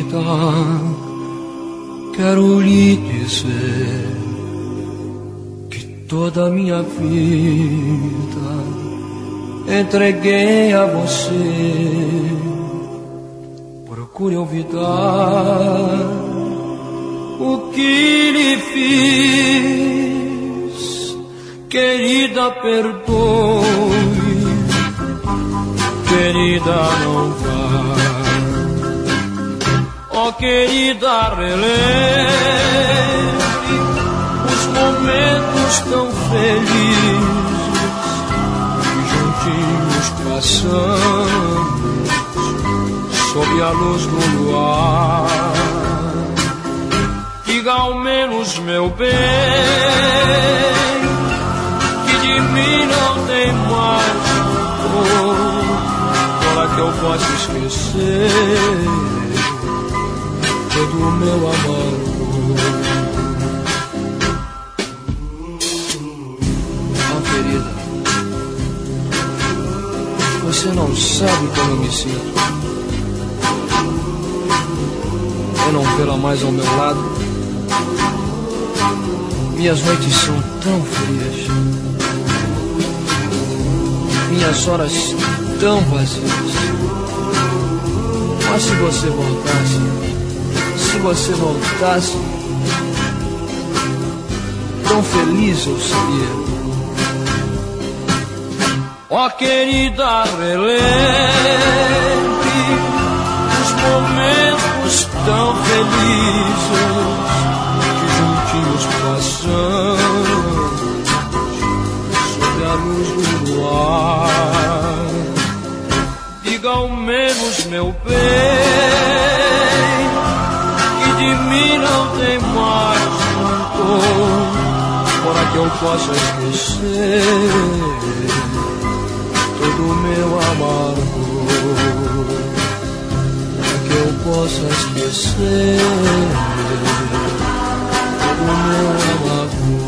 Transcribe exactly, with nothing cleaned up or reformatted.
vida, quero lhe dizer que toda a minha vida entreguei a você. Procure olvidar o que lhe fiz, querida, perdoe, querida, não vá. Oh, querida, relembre os momentos tão felizes que juntinhos passamos sob a luz do luar. Diga ao menos, meu bem, que de mim não tem mais rancor, para que eu possa esquecer todo o meu amargo. Oh, querida, você não sabe como eu me sinto. Eu não vê-la mais ao meu lado. Minhas noites são tão frias, minhas horas tão vazias. Mas se você voltasse, se você voltasse, tão feliz eu seria. Ó, querida, relembre os momentos tão felizes que juntinhos passamos sob a luz do luar. Diga ao menos, meu bem, que de mim não tem mais rancor, para que eu possa esquecer todo o meu amargo, para que eu possa esquecer todo o meu amargo.